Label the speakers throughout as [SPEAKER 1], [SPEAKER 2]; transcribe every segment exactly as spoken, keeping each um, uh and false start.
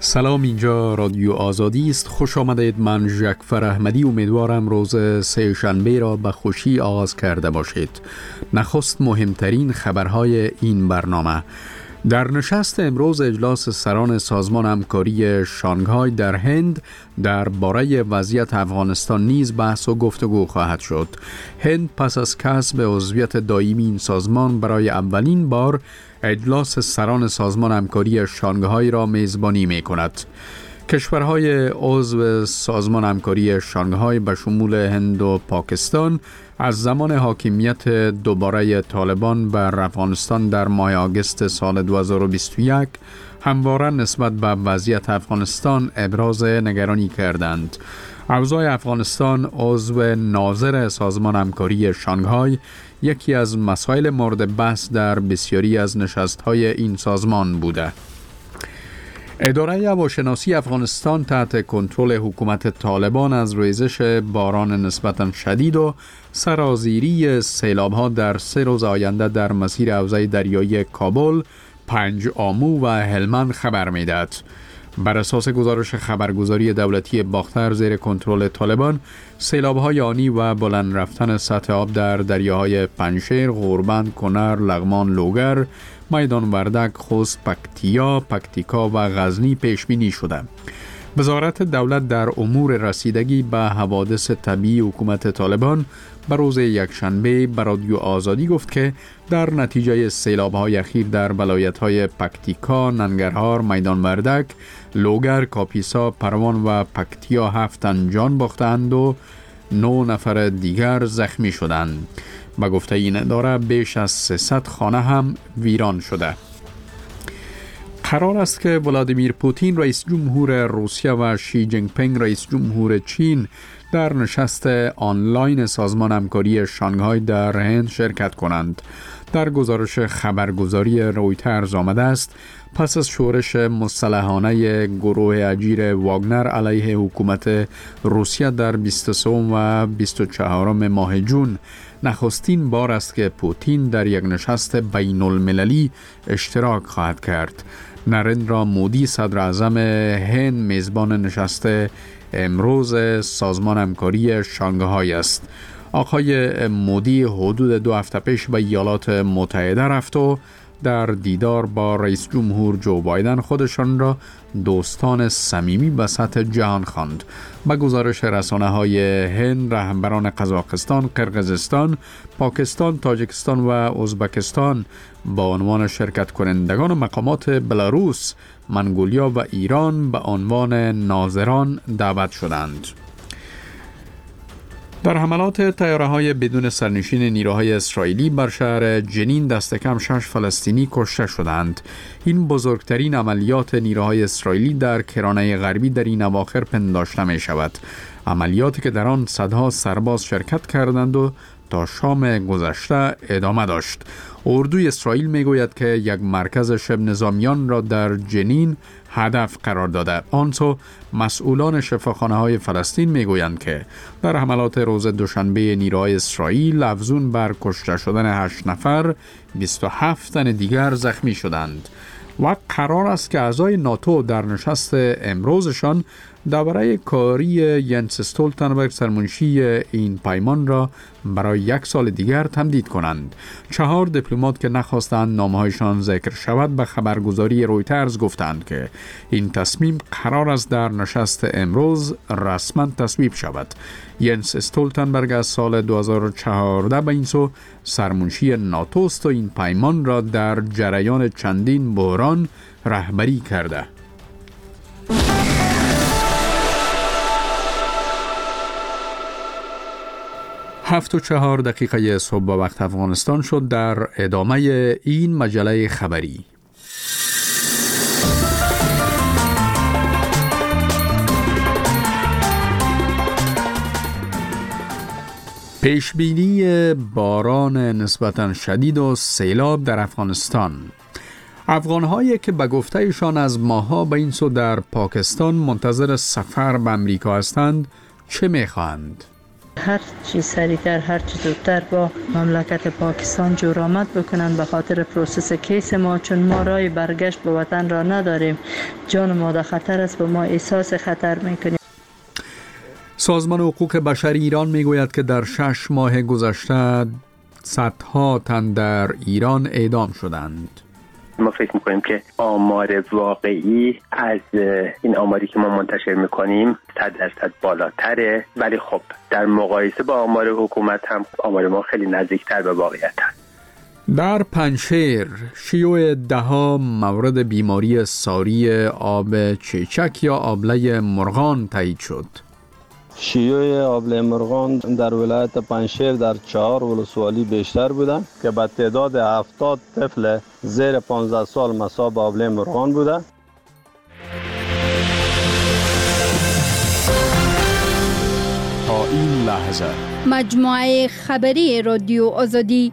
[SPEAKER 1] سلام، اینجا رادیو آزادی است. خوش آمدید. من ژکفر احمدی امیدوارم روز سه شنبه را به خوشی آغاز کرده باشید. نخست مهمترین خبرهای این برنامه. در نشست امروز اجلاس سران سازمان همکاری شانگهای در هند درباره وضعیت افغانستان نیز بحث و گفتگو خواهد شد. هند پس از کسب عضویت دائمی این سازمان برای اولین بار اجلاس سران سازمان همکاری شانگهای را میزبانی می کند. کشورهای عضو سازمان همکاری شانگهای به شمول هند و پاکستان از زمان حاکمیت دوباره طالبان بر افغانستان در ماه آگوست سال دو هزار و بیست و یک همواره نسبت به وضعیت افغانستان ابراز نگرانی کردند. اوضاع افغانستان عضو ناظر سازمان همکاری شانگهای یکی از مسائل مورد بحث در بسیاری از نشست‌های این سازمان بوده. اداره هواشناسی افغانستان تحت کنترل حکومت طالبان از ریزش باران نسبتاً شدید و سرازیری سیلاب‌ها در سه روز آینده در مسیر حوزه دریایی کابل، پنج آمو و هلمند خبر می‌دهد. بر اساس گزارش خبرگزاری دولتی باختر زیر کنترل طالبان، سیلاب‌های آنی و بلند رفتن سطح آب در دریاهای پنجشیر، غوربند، کنر، لغمان، لوگر، میدان وردک، خوست، پکتیا، پکتیکا و غزنی پیش بینی شده. وزارت دولت در امور رسیدگی به حوادث طبیعی حکومت طالبان به روز یکشنبه به رادیو آزادی گفت که در نتیجه سیلاب‌های اخیر در ولایت‌های پکتیکا، ننگرهار، میدان وردک، لوگر، کاپیسا، پروان و پکتیا هفت تن جان باختند و نه نفر دیگر زخمی شدند. به گفته این اداره بیش از سیصد خانه هم ویران شده. قرار است که ولادیمیر پوتین رئیس جمهور روسیه و شی جینگ پینگ رئیس جمهور چین در نشست آنلاین سازمان همکاری شانگهای در هند شرکت کنند. در گزارش خبرگزاری رویترز آمده است پس از شورش مسلحانه گروه اجیر واگنر علیه حکومت روسیه در بیست و سه و بیست و چهار ماه جون، نخستین بار است که پوتین در یک نشست بین المللی اشتراک خواهد کرد. نریندرا مودی صدر اعظم هند میزبان نشست امروز سازمان همکاری شانگهای است. آقای مودی حدود دو هفته پیش به ایالات متحده رفت و در دیدار با رئیس جمهور جو بایدن خودشان را دوستان صمیمی به سطح جهان خواند. به گزارش رسانه‌های هند، رهبران قزاقستان، قرقیزستان، پاکستان، تاجیکستان و ازبکستان با عنوان شرکت کنندگان و مقامات بلاروس، منگولیا و ایران به عنوان ناظران دعوت شدند. در حملات طیاره‌های بدون سرنشین نیروهای اسرائیلی بر شهر جنین دست کم شش فلسطینی کشته شدند. این بزرگترین عملیات نیروهای اسرائیلی در کرانه غربی در این اواخر پنداشته می شود. عملیاتی که در آن صدها سرباز شرکت کردند و تا شام گذشته ادامه داشت. اردوی اسرائیل می گوید که یک مرکز شبه نظامیان را در جنین هدف قرار داده. آنسو مسئولان شفاخانه های فلسطین می گویند که در حملات روز دوشنبه نیروهای اسرائیل افزون بر کشته شدن هشت نفر، بیست و هفت تن دیگر زخمی شدند و قرار است که اعضای ناتو در نشست امروزشان درباره کاری ینس استولتنبرگ سرمنشی این پیمان را برای یک سال دیگر تمدید کنند. چهار دیپلمات که نخواستند نامه‌هایشان ذکر شود به خبرگزاری رویترز گفتند که این تصمیم قرار است در نشست امروز رسما تصویب شود. ینس استولتنبرگ از سال دو هزار و چهارده به این سو سرمنشی ناتو است و این پیمان را در جریان چندین بحران رهبری کرده. هفت و چهار دقیقه صبح به وقت افغانستان شد. در ادامه این مجله خبری پیشبینی باران نسبتاً شدید و سیلاب در افغانستان. افغان‌هایی که به گفته‌شان از ماه‌ها به این سو در پاکستان منتظر سفر به امریکا هستند چه می‌خواهند؟
[SPEAKER 2] هر چی سریعتر هر چی زودتر با مملکت پاکستان جورآمد بکنن به خاطر پروسس کیس ما، چون ما راه برگشت به وطن را نداریم. جان ما در خطر است، به ما احساس خطر میکنیم.
[SPEAKER 1] سازمان حقوق بشر ایران میگوید که در شش ماه گذشته صدها تن در ایران اعدام شدند.
[SPEAKER 3] ما فکر میکنیم که آمار واقعی از این آماری که ما منتشر میکنیم صد درصد بالاتره، ولی خب در مقایسه با آمار حکومت هم آمار ما خیلی نزدیکتر به واقعیت هست.
[SPEAKER 1] در پنجشیر شیوع دهها مورد بیماری ساری آب چیچک یا آبله مرغان تایید شد.
[SPEAKER 4] شیوع آبله مرغان در ولایت پنجشیر در چهار ولسوالی بیشتر بودند که به تعداد هفتاد طفل زیر پانزده سال مصاب آبله مرغان بودند.
[SPEAKER 1] تا این لحظه
[SPEAKER 5] مجموعه خبری رادیو آزادی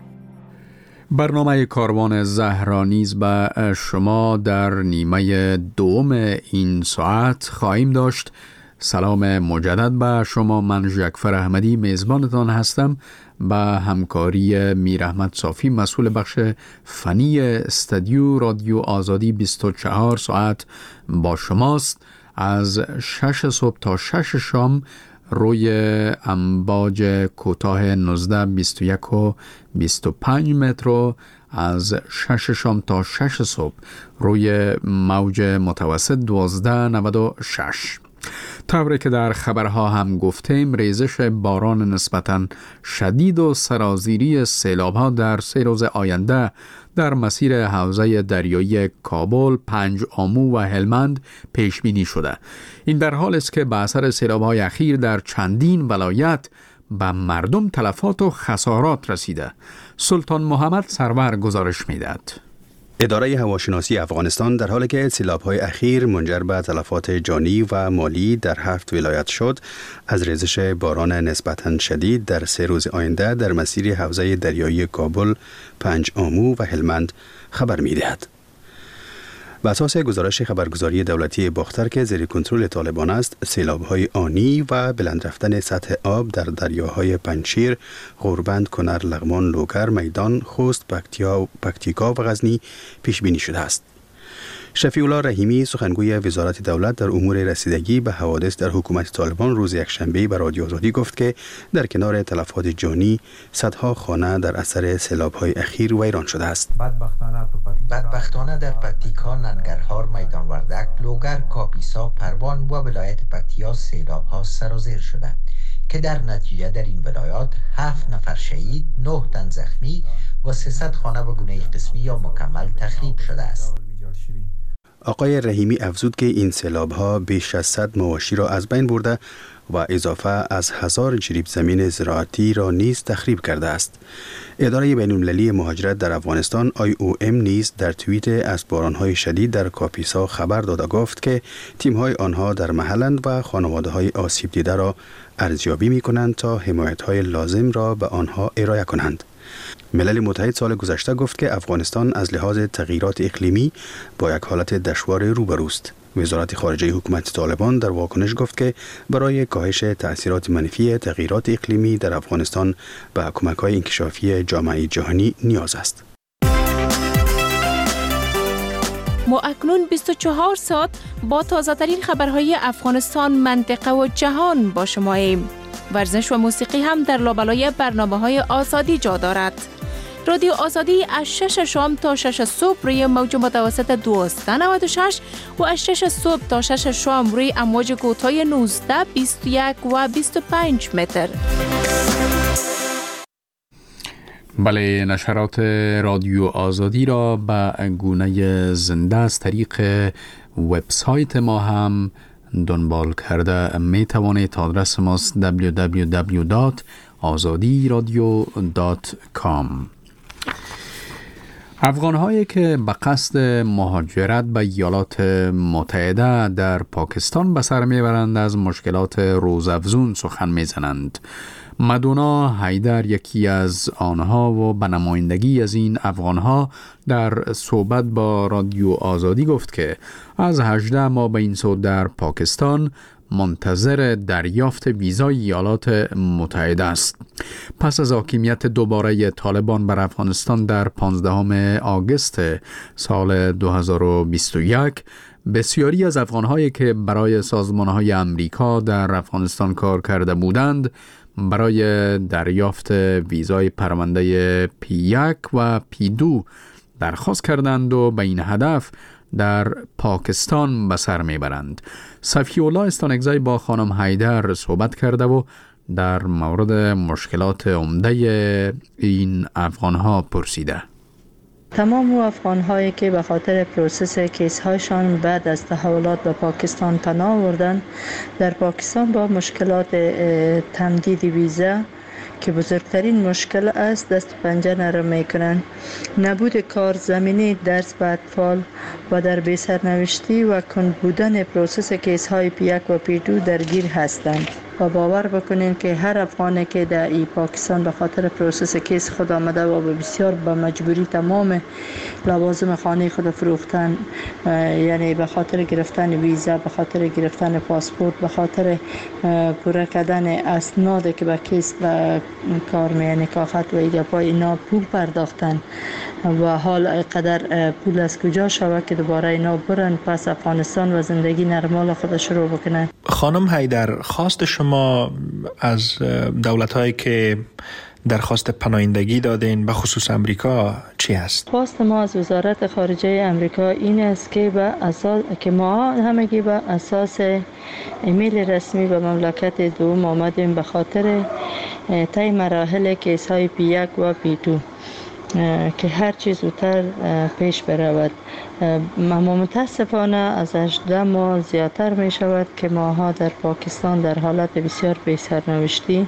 [SPEAKER 1] برنامه کاروان زهرا نیز به شما در نیمه دوم این ساعت خواهیم داشت. سلام مجدد به شما، من جعفر احمدی میزبانتان هستم. با همکاری میر احمد صافی مسئول بخش فنی استودیو رادیو آزادی بیست و چهار ساعت با شماست. از شش صبح تا شش شام روی امواج کوتاه نوزده بیست و یک و بیست و پنج متر، از شش شام تا شش صبح روی موج متوسط دوازده نود و شش. طوری که در خبرها هم گفتیم، ریزش باران نسبتاً شدید و سرازیری سیلاب‌ها در سه روز آینده در مسیر حوزه دریایی کابل، پنج آمو و هلمند پیش بینی شده. این در حالی است که به اثر سیلاب‌های اخیر در چندین ولایت به مردم تلفات و خسارات رسیده. سلطان محمد سرور گزارش می‌دهد.
[SPEAKER 6] اداره هواشناسی افغانستان در حالی که سیلاب‌های اخیر منجر به تلفات جانی و مالی در هفت ولایت شد، از ریزش باران نسبتاً شدید در سه روز آینده در مسیر حوزه دریایی کابل، پنج آمو و هلمند خبر می‌دهد. بر اساس گزارش خبرگزاری دولتی باختر که زیر کنترل طالبان است، سیلاب‌های آنی و بلند رفتن سطح آب در دریاهای پنجشیر، غوربند، کنر، لغمان، لوگر، میدان، خوست، پکتیا، پکتیکا و غزنی پیش بینی شده است. شفیع الله رحیمی سخنگوی وزارت دولت در امور رسیدگی به حوادث در حکومت طالبان روز یکشنبه به رادیو آزادی گفت که در کنار تلفات جانی، صدها خانه در اثر سیلاب‌های اخیر ویران شده است.
[SPEAKER 7] بدبختانه در پکتیکا، ننگرهار، میدان وردک، لوگر، کاپیسا، پروان و ولایت پکتیا سیلاب‌ها سرازیر شده که در نتیجه در این ولایات هفت نفر شهید، نه تن زخمی و سیصد خانه به گونه قسمی یا مکمل تخریب شده است.
[SPEAKER 6] آقای رحیمی افزود که این سیلاب‌ها بیش از صد مواشی را از بین برده و اضافه از هزار جریب زمین زراعتی را نیز تخریب کرده است. اداره بین‌المللی مهاجرت در افغانستان آی او ام نیز در توییت از باران‌های شدید در کاپیسا خبر داده گفت که تیم‌های آنها در محلند و خانواده‌های آسیب دیده را ارزیابی می‌کنند تا حمایت‌های لازم را به آنها ارائه کنند. ملل متحد سال گذشته گفت که افغانستان از لحاظ تغییرات اقلیمی با یک حالت دشوار روبروست. وزارت خارجه حکومت طالبان در واکنش گفت که برای کاهش تأثیرات منفی تغییرات اقلیمی در افغانستان به کمک‌های انکشافی جامعه جهانی نیاز است.
[SPEAKER 8] ما اکنون بیست و چهار ساعت با تازه‌ترین خبرهای افغانستان، منطقه و جهان با شماییم. ورزش و موسیقی هم در لابلای برنامه‌های آزادی جا دارد. رادیو آزادی از شش شام تا شش صبح روی موج متوسط دویست و نود و شش و از شش صبح تا شش شام روی امواج کوتاه نوزده، بیست و یک و بیست و پنج متر.
[SPEAKER 1] بله، نشرات رادیو آزادی را به گونه زنده از طریق وبسایت ما هم دنبال کرده می توانید. آدرس ماست دبلیو دبلیو دبلیو دات آزادی رادیو دات کام. افغان‌هایی که به قصد مهاجرت به ایالات متحده در پاکستان به سر میبرند از مشکلات روزافزون سخن میزنند. مدونا حیدر یکی از آنها و به نمایندگی از این افغانها در صحبت با رادیو آزادی گفت که از هجده ماه به این سو در پاکستان منتظر دریافت ویزای ایالات متحده است. پس از حاکمیت دوباره طالبان بر افغانستان در پانزدهم آگوست سال دو هزار و بیست و یک، بسیاری از افغان‌هایی که برای سازمان‌های امریکا در افغانستان کار کرده بودند برای دریافت ویزای پرونده پی یک و پی دو درخواست کردند و به این هدف در پاکستان به سر میبرند. صفی‌الله استانکزی با خانم حیدر صحبت کرده و در مورد مشکلات عمده این افغان‌ها پرسیده.
[SPEAKER 2] تمام او افغان‌هایی که به خاطر پروسس کیس‌هایشان بعد از تحولات به پاکستان پناه آوردند در پاکستان با مشکلات تمدید ویزا که بزرگترین مشکل است دست و پنجه نرم میکنند. نبود کار زمینی درس به اطفال و در بی‌سرنوشتی و کند بودن پروسس کیس های پی یک و پی دو درگیر هستند و باور بکنین که هر افغانی که در ای پاکستان به خاطر پروسس کیس خود آمده و بسیار به مجبوری تمام لوازم خانه خود فروختن، یعنی به خاطر گرفتن ویزا، به خاطر گرفتن پاسپورت، به خاطر پوره کردن اسنادی که به کیس و کار می نکاحت و ایگپا اینا پول پرداختن و حال قدر پول از کجا شود که دوباره اینا برن پس افغانستان و زندگی نرمال خود شروع بکنن.
[SPEAKER 9] خانم حیدر، خواست شما از دولت‌هایی که درخواست پناهندگی دادین به خصوص امریکا چی است؟
[SPEAKER 2] خواست ما از وزارت خارجه امریکا این است که به اساس که ما همگی به اساس ایمیل رسمی به مملکت دوم آمدیم به خاطر طی مراحل کیس های پی یک و پی دو که هر چیز زودتر پیش برود. اما متاسفانه از هجده ماه زیادتر می شود که ماها در پاکستان در حالت بسیار بی‌سرنوشتی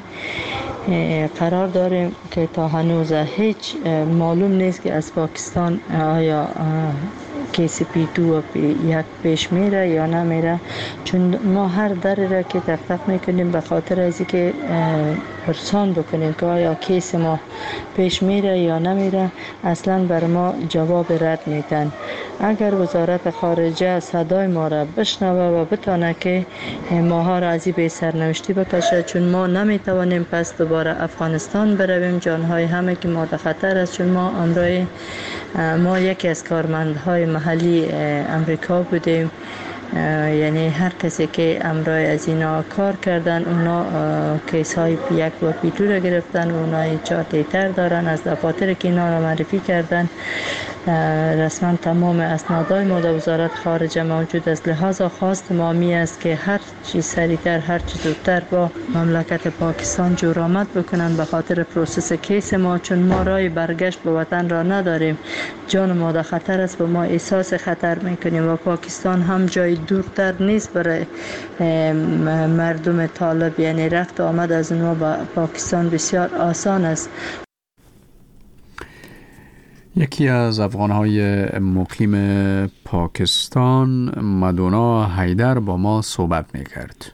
[SPEAKER 2] قرار داریم که تا هنوز هیچ معلوم نیست که از پاکستان آیا کیس پی دو و پی یک پیش میره یا نمیره، چون ما هر دری را که تق تق میکنیم به خاطر از اینکه پرسان بکنیم که آیا کیس ما پیش میره یا نمیره اصلا بر ما جواب رد میدن. اگر وزارت خارجه صدای ما را بشنوه و بتانه که ماها را از این بی سرنوشتی بکشه، چون ما نمیتوانیم پس دوباره افغانستان برویم، جانهای همه که ما در خطر است، چون ما امروز ما یکی از کارمندهای محلی امریکا بودیم، یعنی هر کسی که امروز از اینا کار کردن اونا کیس های پی یک و پی دو را گرفتن، اونا چارتیتر دارن از دفاتر که اینا را معرفی کردن. رسما تمام اسنادهای ما در وزارت خارجه موجود است. لحاظا خواست ما می است که هر چی سریعتر هر چی زودتر با مملکت پاکستان جور آمد بکنن به خاطر پروسس کیس ما، چون ما راه برگشت به وطن را نداریم. جان ما در خطر است و ما احساس خطر میکنیم و پاکستان هم جای دورتر نیست برای مردم طالب، یعنی رفت آمد از اونها به پاکستان بسیار آسان است.
[SPEAKER 1] یکی از افغان‌های مقیم پاکستان، مدونا حیدر، با ما صحبت می‌کرد.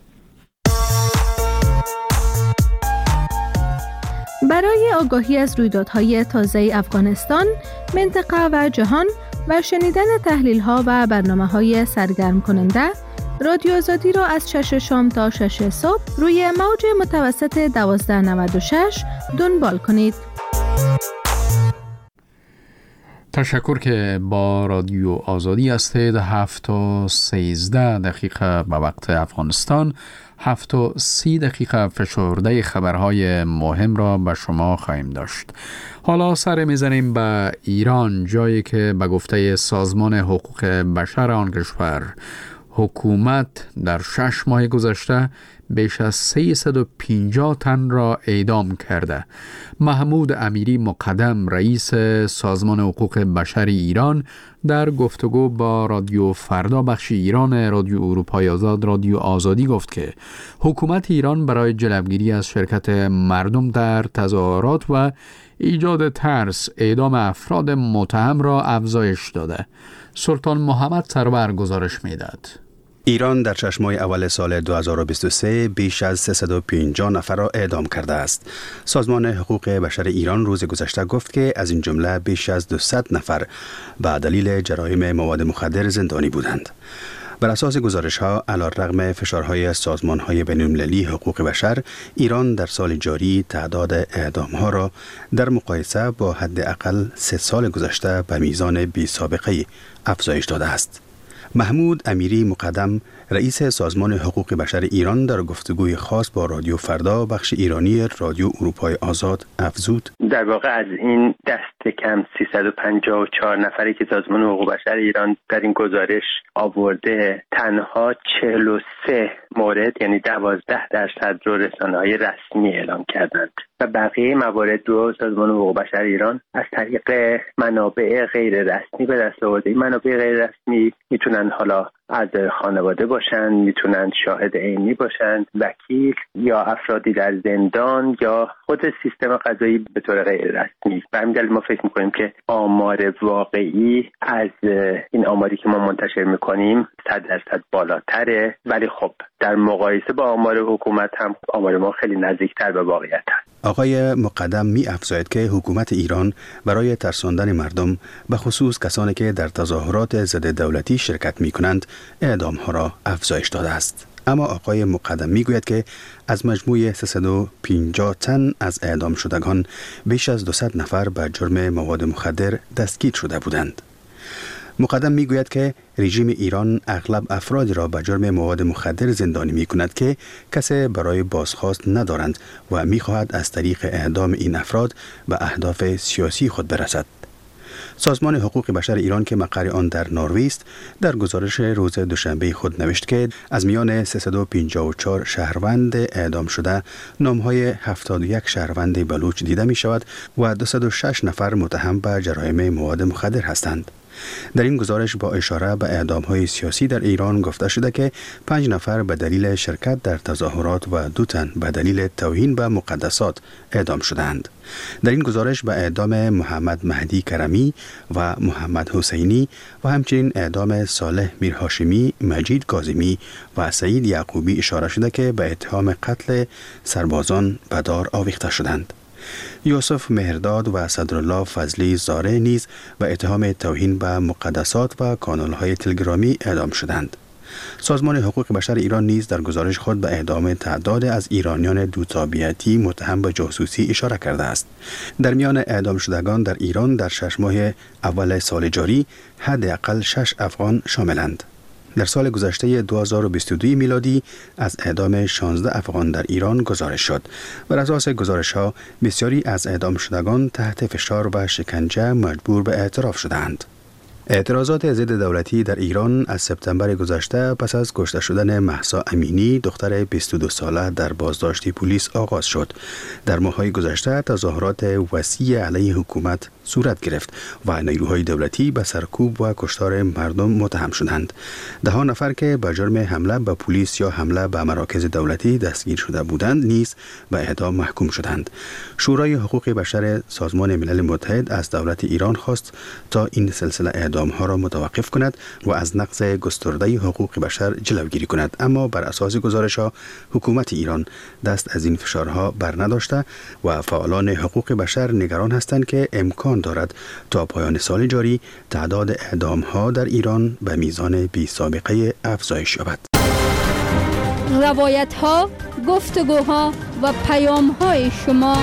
[SPEAKER 10] برای آگاهی از رویدادهای تازه افغانستان، منطقه و جهان و شنیدن تحلیل‌ها و برنامه‌های سرگرم کننده، رادیو آزادی را از شش شام تا شش صبح روی موج متوسط دوازده نود و شش دنبال کنید.
[SPEAKER 1] تشکر که با رادیو آزادی هستید. هفت تا سیزده دقیقه به وقت افغانستان، هفت تا سی دقیقه فشرده خبرهای مهم را به شما خواهیم داشت. حالا سر میزنیم به ایران، جایی که به گفته سازمان حقوق بشر آن کشور حکومت در شش ماه گذشته بیش از سیصد و پنجاه تن را اعدام کرده. محمود امیری مقدم رئیس سازمان حقوق بشر ایران در گفتگو با رادیو فردا بخش ایران رادیو اروپای آزاد رادیو آزادی گفت که حکومت ایران برای جلوگیری از شرکت مردم در تظاهرات و ایجاد ترس اعدام افراد متهم را افزایش داده. سلطان محمد سرور گزارش می‌دهد.
[SPEAKER 6] ایران در شش ماه اول سال دو هزار و بیست و سه بیش از سیصد و پنجاه نفر را اعدام کرده است. سازمان حقوق بشر ایران روز گذشته گفت که از این جمله بیش از دویست نفر به دلیل جرایم مواد مخدر زندانی بودند. بر اساس گزارش ها علیرغم فشارهای سازمان های بین‌المللی حقوق بشر، ایران در سال جاری تعداد اعدام ها را در مقایسه با حداقل سه سال گذشته به میزان بی سابقه افزایش داده است. محمود امیری مقدم رئیس سازمان حقوق بشر ایران در گفتگوی خاص با رادیو فردا بخش ایرانی رادیو اروپای آزاد افزود:
[SPEAKER 3] در واقع از این دست کم سیصد و پنجاه و چهار نفری که سازمان حقوق بشر ایران در این گزارش آورده، تنها چهل و سه مورد یعنی دوازده درصد رو رسانه‌های رسمی اعلام کردند و بقیه موارد رو سازمان حقوق بشر ایران از طریق منابع غیر رسمی به دست آورده. این منابع غیر رسمی میتونن حالا از خانواده باشن، میتونن شاهد عینی باشن، وکیل یا افرادی در زندان یا خود سیستم قضایی به طور غیر رسمی. به همین دلیل ما فکر میکنیم که آمار واقعی از این آماری که ما منتشر میکنیم صد درصد بالاتره، ولی خب در مقایسه با آمار حکومت هم آمار ما خیلی نزدیکتر به واقعیت هست.
[SPEAKER 6] آقای مقدم می افزاید که حکومت ایران برای ترساندن مردم به خصوص کسانی که در تظاهرات ضد دولتی شرکت می کنند اعدام ها را افزایش داده است. اما آقای مقدم می گوید که از مجموع سیصد و پنجاه تن از اعدام شدگان بیش از دویست نفر به جرم مواد مخدر دستگیر شده بودند. مقدم می گوید که رژیم ایران اغلب افرادی را به جرم مواد مخدر زندانی می کند که کسی برای بازخواست ندارند و می خواهد از طریق اعدام این افراد به اهداف سیاسی خود برسد. سازمان حقوق بشر ایران که مقر آن در نروژ است، در گزارش روز دوشنبه خود نوشت که از میان سیصد و پنجاه و چهار شهروند اعدام شده نامهای هفتاد و یک شهروند بلوچ دیده می شود و دویست و شش نفر متهم به جرایم مواد مخدر هستند. در این گزارش با اشاره به اعدام‌های سیاسی در ایران گفته شده که پنج نفر به دلیل شرکت در تظاهرات و دو تن به دلیل توهین به مقدسات اعدام شدند. در این گزارش به اعدام محمد مهدی کرمی و محمد حسینی و همچنین اعدام صالح میرهاشمی، مجید کاظمی و سعید یعقوبی اشاره شده که به اتهام قتل سربازان به دار آویخته شدند. یوسف مهرداد و صدرالله فضلی زاره نیز به اتهام توهین به مقدسات و کانال‌های تلگرامی اعدام شدند. سازمان حقوق بشر ایران نیز در گزارش خود به اعدام تعداد از ایرانیان دوتابعیتی متهم به جاسوسی اشاره کرده است. در میان اعدام شدگان در ایران در شش ماه اول سال جاری حداقل شش افغان شاملند. در سال گذشته دو هزار و بیست و دو میلادی از اعدام شانزده افغان در ایران گزارش شد. بر اساس گزارش ها بسیاری از اعدام شدگان تحت فشار و شکنجه مجبور به اعتراف شدند. اعتراضات ضد دولتی در ایران از سپتامبر گذشته پس از کشته شدن مهسا امینی دختر بیست و دو ساله در بازداشت پلیس آغاز شد. در ماه‌های گذشته تظاهرات وسیع علیه حکومت صورت گرفت و نیروهای دولتی به سرکوب و کشتار مردم متهم شدند. ده ها نفر که به جرم حمله به پلیس یا حمله به مراکز دولتی دستگیر شده بودند نیز به اعدام محکوم شدند. شورای حقوق بشر سازمان ملل متحد از دولت ایران خواست تا این سلسله اعدام ها را متوقف کند و از نقض گسترده حقوق بشر جلوگیری کند، اما بر اساس گزارش ها حکومت ایران دست از این فشارها بر نداشته و فعالان حقوق بشر نگران هستند که امکان دارد تا پایان سال جاری تعداد اعدام ها در ایران به میزان بی سابقه افزایش یابد.
[SPEAKER 5] روایت ها، گفتگوها و پیام های شما،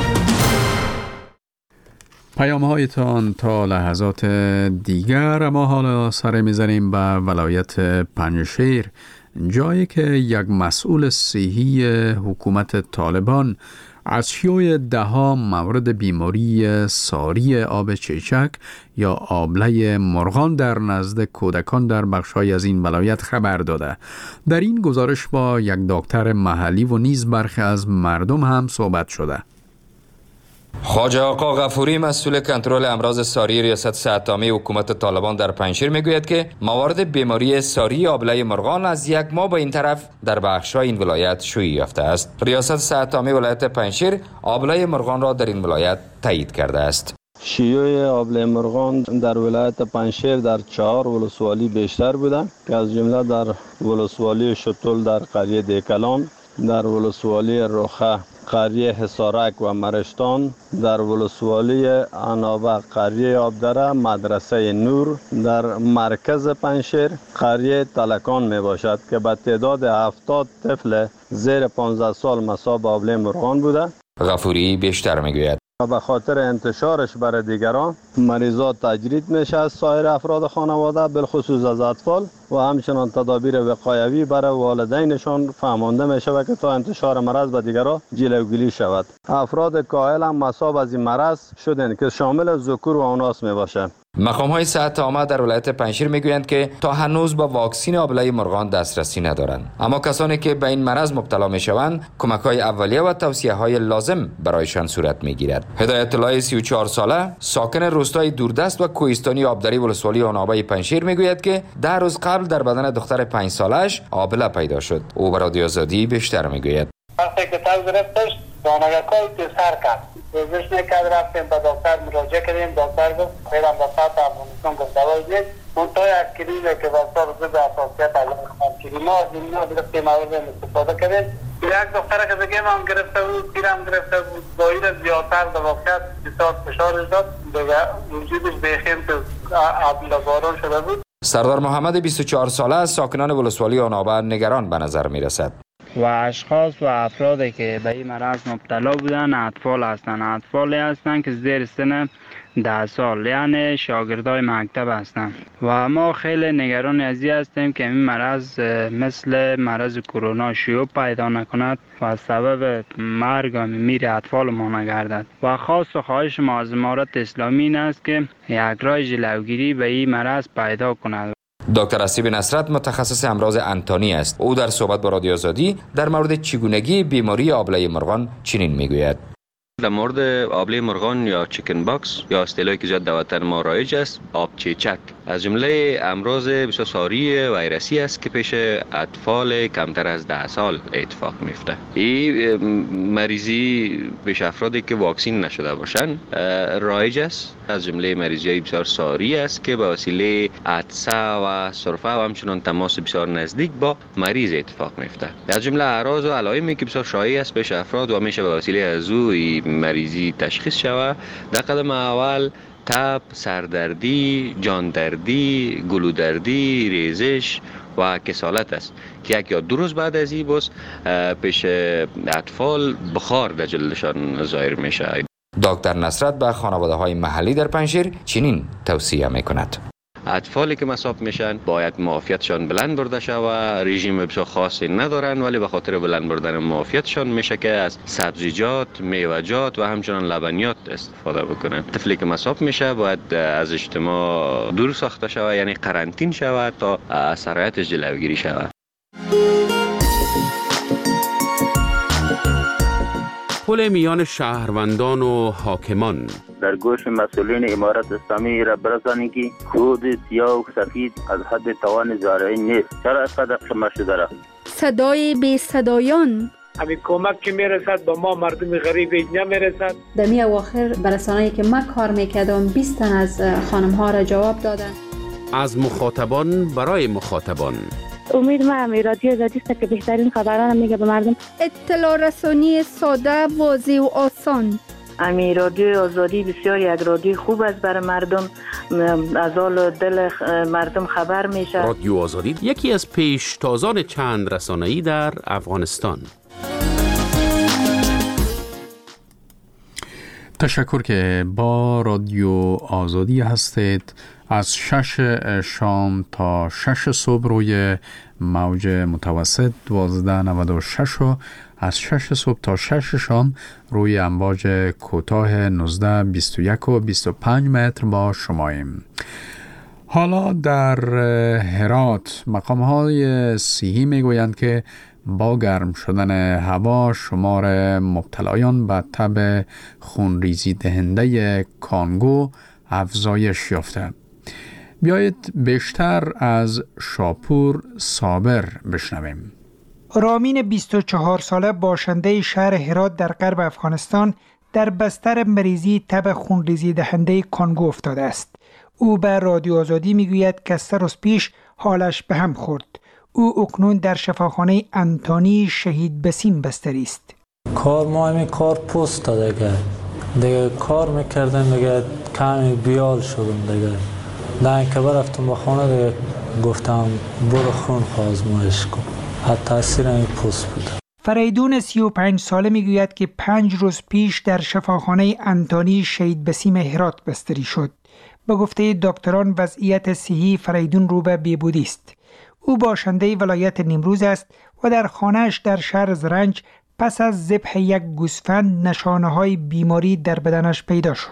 [SPEAKER 1] پیام هایتان تا لحظات دیگر. ما حالا سر میزنیم به ولایت پنجشیر، جایی که یک مسئول صحی حکومت طالبان از شیوع دهها مورد بیماری ساری آب چیچک یا آبله مرغان در نزد کودکان در بخش‌های از این ولایت خبر داده. در این گزارش با یک دکتر محلی و نیز برخی از مردم هم صحبت شده.
[SPEAKER 11] خواجه آقا غفوری مسئول کنترل امراض ساری ریاست صحت عامه حکومت طالبان در پنجشیر میگوید که موارد بیماری ساری آبله مرغان از یک ماه به این طرف در بخش‌های این ولایت شیوع یافته است. ریاست صحت عامه ولایت پنجشیر آبله مرغان را در این ولایت تایید کرده است.
[SPEAKER 4] شیوع آبله مرغان در ولایت پنجشیر در چهار ولسوالی بیشتر بوده که از جمله در ولسوالی شتول در قریه دیکلان، در ولسوالی رخه قریه حصارک و مرشتان، در ولسوالی عنابه قریه آبدره، مدرسه نور در مرکز پنجشیر، قریه تلکان می باشد که به تعداد هفتاد طفل زیر پانزده سال مصاب آبله مرغان بوده.
[SPEAKER 11] غفوری بیشتر میگوید
[SPEAKER 4] و به خاطر انتشارش برای دیگران مریضات تجرید میشه از سایر افراد خانواده، بالخصوص از اطفال، و همچنان تدابیر وقایوی برای والدینشان فهمانده میشه و که تا انتشار مرض به دیگران جلوگیری شود. افراد کاهل هم مصاب از این مرض شدند که شامل ذکور و اناث میباشه.
[SPEAKER 11] مقام های صحت عامه در ولایت پنجشیر میگویند که تا هنوز با واکسین آبله مرغان دسترسی ندارند، اما کسانی که به این مرض مبتلا میشوند کمک های اولیه و توصیه های لازم برایشان صورت میگیرد. هدایت الله سی و چهار ساله ساکن روستای دوردست و کوهستانی آبدری ولسوالی آنابه پنجشیر میگوید که ده روز قبل در بدن دختر پنج سالش آبله پیدا شد. او به رادیو آزادی بیشتر میگوید.
[SPEAKER 12] وقتی که تاو گرفتش دانگاکای سر کرد. روزش نکرد، رفتیم به دکتر مراجعه کردیم. دکتر گفت خیرم به ساعت افغانستان گفت دوای دید. اون تا یک کلیمه که واسه روزه به اساسیت از اون کلیمه از این ها گرفتیم آورده استفاده کردیم. یک دختره که بگیم هم گرفته بود، پیرم گرفته بود، باید زیادتر در واقعیت بسیار فشارش داد. دیگه وجودش بیخیم تو آبله باران شده بود.
[SPEAKER 11] سردار محمد بیست و چهار ساله از ساکنان ولسوالی آنابه نگران به نظر می رسد.
[SPEAKER 13] و اشخاص و افرادی که به این مرض مبتلا بودن اطفال هستند. اطفالی هستند که زیر سن ده سال، یعنی شاگردای مکتب هستند. و ما خیلی نگران از این هستیم که این مرض مثل مرض کرونا شیوع پیدا نکند و سبب مرگ و میر اطفال ما نگردد. و خاص و خواهش ما از امارت اسلامی این است که یک راه جلوگیری به این مرض پیدا کند.
[SPEAKER 11] دکتر اسیب نصرت متخصص امراض انتانی است. او در صحبت با رادیو آزادی در مورد چگونگی بیماری آبله مرغان چنین میگوید.
[SPEAKER 14] در مورد آبله مرغان یا چیکن باکس یا اصطلاحی که زیاد در وطن ما رایج است، آب چیچک، از جمله امراض بسیار ساری ویروسی است که پیش اطفال کمتر از ده سال اتفاق میفته. این مریضی پیش افرادی که واکسین نشده باشند رایج است. از جمله مریضی بسیار ساری است که به وسیله عطسه و سرفه و همچنان تماس بسیار نزدیک با مریض اتفاق میفته. از جمله اعراض و علائمی که بسیار شایع است پیش افراد و میشه به وسیله از او مریضی تشخیص شود. در قدم اول تب، سردردی، جاندردی، گلودردی، ریزش و کسالت است که یک یا دو روز بعد از این بس پیش اطفال بخار در جلدشان ظاهر میشه.
[SPEAKER 11] دکتر نصرت به خانواده های محلی در پنجشیر چنین توصیه میکند.
[SPEAKER 14] اطفالی که مصاب میشن باید معافیتشان بلند برده شود. رژیم بسیار خاصی ندارن ولی به خاطر بلند بردن معافیتشان میشه که از سبزیجات، میوه‌جات و همچنان لبنیات استفاده بکنن. طفلی که مصاب میشه باید از اجتماع دور ساخته شود، یعنی قرنطین شود تا از سرایتش جلوگیری شود.
[SPEAKER 15] پل میان شهروندان و حاکمان.
[SPEAKER 16] در گوش مسئولین امارت اسلامی را برسانید که خود سیاه و سفید از حد توان زارعی نیست. چرا اینقدر قمه شده را؟
[SPEAKER 5] صدای بی صدایان.
[SPEAKER 12] همین کمک که میرسد با ما مردم غریب نمیرسد.
[SPEAKER 17] در می اواخر برسانه‌ای که من کار میکردم بیست تن از خانم ها را جواب دادن.
[SPEAKER 15] از مخاطبان برای مخاطبان.
[SPEAKER 18] امید ما هم رادیو آزادی است که بهترین خبران میگه به مردم.
[SPEAKER 5] اطلاع رسانی ساده، واضح و آسان.
[SPEAKER 2] امی رادیو آزادی بسیار یک رادیو خوب است برای مردم، از حال دل مردم خبر میشه.
[SPEAKER 15] رادیو آزادی یکی از پیشتازان چند رسانه‌ای در افغانستان.
[SPEAKER 1] تشکر که با رادیو آزادی هستید. از شش شام تا شش صبح روی موج متوسط دوازده نود و شش و از شش صبح تا شش شام روی امواج کوتاه نوزده بیست و یک و بیست و پنج متر با شماییم. حالا در هرات مقام های صحی میگویند که با گرم شدن هوا شمار مبتلایان به تب خونریزی دهنده کانگو افزایش یافته. بیایید بیشتر از شاپور صابر بشنویم.
[SPEAKER 19] رامین بیست و چهار ساله باشنده شهر هرات در غرب افغانستان در بستر مریضی تب خونریزی دهنده کانگو افتاده است. او به رادیو آزادی میگوید که سه روز پیش حالش به هم خورد. او اکنون در شفاخانه انتانی شهید بسیم بستری است.
[SPEAKER 20] کار ما همین کار پست داده دیگه دیگه کار میکردم دیگه کمی بیال شدم دیگه نه که برفتم به خانه دیگه گفتم برو خون آزمایش کن. حتی تاثیر این پست بود.
[SPEAKER 19] فریدون سی و پنج ساله میگوید که پنج روز پیش در شفاخانه انتونی شهید بسیم هرات بستری شد. به گفته دکتران وضعیت صحی فریدون رو به بهبودی است. او باشنده ولایت نیمروز است و در خانه‌اش در شهر زرنج پس از ذبح یک گوسفند نشانه‌های بیماری در بدنش پیدا شد.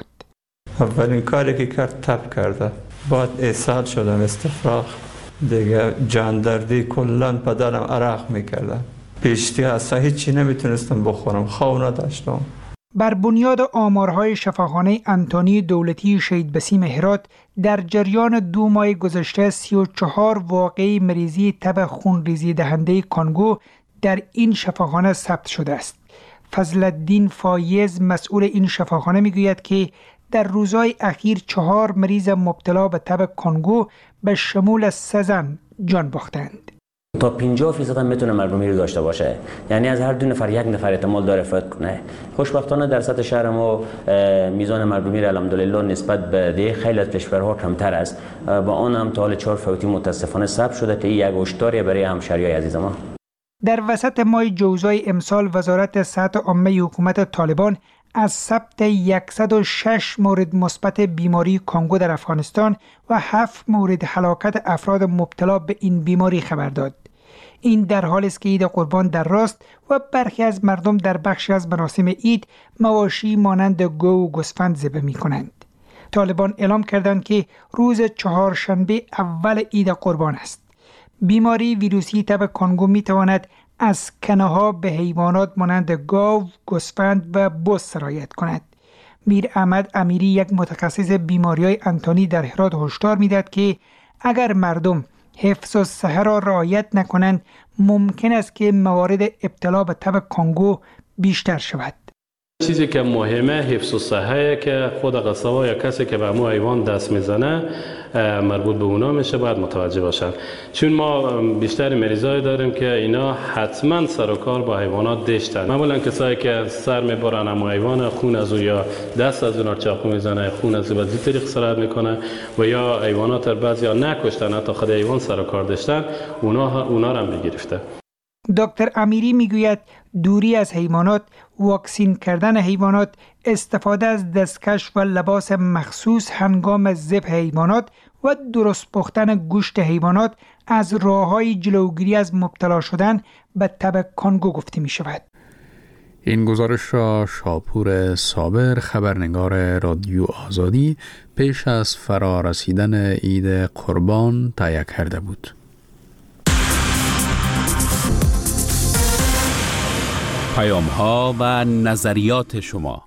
[SPEAKER 21] اولین کاری که کرد تب کرده، بعد اسهال شدم، استفراغ، دیگه جاندردی، کلان بدنم عرق میکردم، پیشتی اصلا هیچی نمیتونستم بخورم، خواب نداشتم.
[SPEAKER 19] بر بنیاد آمارهای شفاخانه انتونی دولتی شهید بسیم هرات در جریان دو ماه گذشته سی و چهار واقعه مریضی تب خونریزی دهنده کانگو در این شفاخانه ثبت شده است. فضل الدین فایز مسئول این شفاخانه میگوید که در روزهای اخیر چهار مریض مبتلا به تب کانگو به شمول سه زن جان باختند.
[SPEAKER 22] تا پنجاه فیصد هم میتونه مرگومیر داشته باشه، یعنی از هر دو نفر یک نفر احتمال داره فوت کنه. خوشبختانه در سطح شهر ما میزان مرگومیر الحمدلله نسبت به دیگه خیلی از کشورها کمتر است. با آن هم تا حال چهار فوتی متاسفانه ثبت شده که یک هشداری برای همشهریای عزیز ما.
[SPEAKER 19] در وسط ماه جوزای امسال وزارت صحت عامه حکومت طالبان از ثبت صد و شش مورد مثبت بیماری کانگو در افغانستان و هفت مورد هلاکت افراد مبتلا به این بیماری خبر داد. این در حالی است که عید قربان در راست و برخی از مردم در بخشی از مراسم عید مواشی مانند گو و گوسفند ذبح می‌کنند. طالبان اعلام کردند که روز چهارشنبه اول عید قربان است. بیماری ویروسی تب کانگو می‌تواند از کنه‌ها به حیوانات مانند گاو، گوسفند و بز سرایت کند. میر احمد امیری یک متخصص بیماری‌های انتونی در هرات هشدار می‌دهد که اگر مردم حفظ الصحه را رعایت نکنند ممکن است که موارد ابتلا به تب کانگو بیشتر شود.
[SPEAKER 23] چیزی که مهمه حفظ الصحه که خود قصابا یا کسی که به مو حیوان دست میزنه مربوط به اونا میشه، باید متوجه باشن، چون ما بیشتر مریضای داریم که اینا حتما سر و کار با حیوانات داشتن. معمولا کسایی که سر میبرن اما حیوان خون از او یا دست از اونا چاقو میزنه خون از او به این طریق سرایت میکنه و یا حیوانات بعضیا نکشتن حتی خود حیوان سر و کار داشتن اونا اونا رو هم میگرفته.
[SPEAKER 19] دکتر امیری میگوید دوری از حیوانات، واکسین کردن حیوانات، استفاده از دستکش و لباس مخصوص هنگام ذبح حیوانات و درست پختن گوشت حیوانات از راه‌های جلوگیری از مبتلا شدن به تب کانگو گفته می شود.
[SPEAKER 1] این گزارش را شاپور صابر خبرنگار رادیو آزادی پیش از فرا رسیدن عید قربان تهیه کرده بود.
[SPEAKER 15] پیام ها و نظریات شما.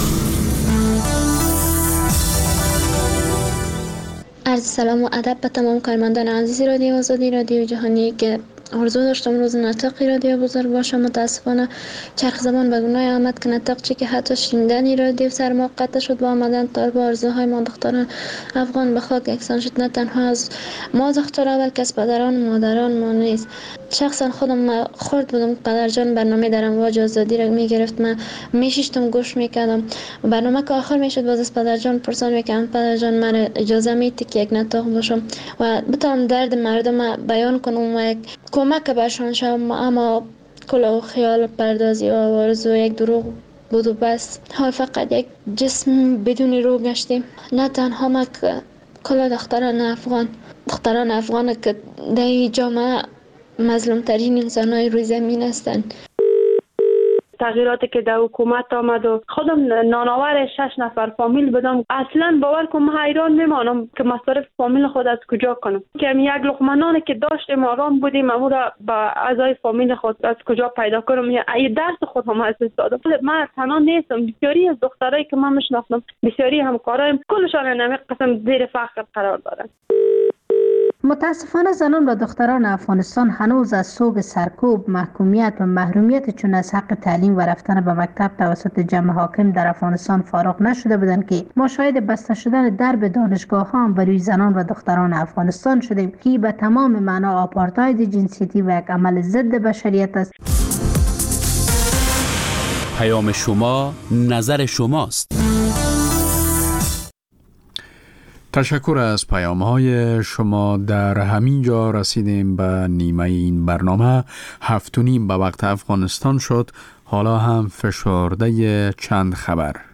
[SPEAKER 24] عرض سلام و ادب به تمام کارمندان عزیز رادیو آزادی رادیو جهانی که آرزو داشتم روز نطقی رادیو بزرگ باشم. متاسفانه چرخ زمان به گناه آمد که نطق چی که حتی شنیدن رادیو سر ما قطع شد با آمدن طالب آرزوهای ما دختران افغان به خاک یکسان شد. نه تنها از ما دخترها بلکه از پدران و مادران ما نیست. شخصا خودم خورد بودم قدر جان برنامه در امواج آزادی را میگرفت، من میشیشتم گوش میکردم و برنامه که آخر میشد باز از پدر جان پرسان میکردم پدر جان من اجازه میدی که یک نطق باشم و بتونم درد مردم بیان کنم و یک کمک برشان شوم، اما کل خیال پردازی و آرزو یک دروغ بود و بس. حال فقط یک جسم بدون روح گشتیم. نه تنها ما که کل دختران افغان دختران افغان که در جامعه مظلوم ترین انسان های روی زمین هستند.
[SPEAKER 18] تغییراتی که در حکومت آمد و خودم نانآور شش نفر فامیل بدم، اصلا باور کنم حیران میمانم که مصارف فامیل خود از کجا کنم، که یک لقمه نانی که داشتیم آرام بودیم امو را با اعضای فامیل خود از کجا پیدا کنم، یا ای درس خود هم از دادم. من تنها نیستم، بسیاری از دخترایی که من میشناسم، بسیاری همکارایم، کلشان نمی قسم زیر فقر قرار دارن.
[SPEAKER 2] متاسفانه زنان و دختران افغانستان هنوز از سوگ سرکوب، محکومیت و محرومیت چون از حق تعلیم و رفتن به مکتب توسط جمع حاکم در افغانستان فارغ نشده بودند که ما شاهد بسته شدن درب دانشگاه ها هم بروی زنان و دختران افغانستان شدیم که به تمام معنا آپارتاید جنسیتی و یک عمل ضد بشریت است.
[SPEAKER 15] پیام شما نظر شماست.
[SPEAKER 1] تشکر از پیام های شما. در همین جا رسیدیم به نیمه این برنامه. هفت و نیم به وقت افغانستان شد. حالا هم فشرده چند خبر.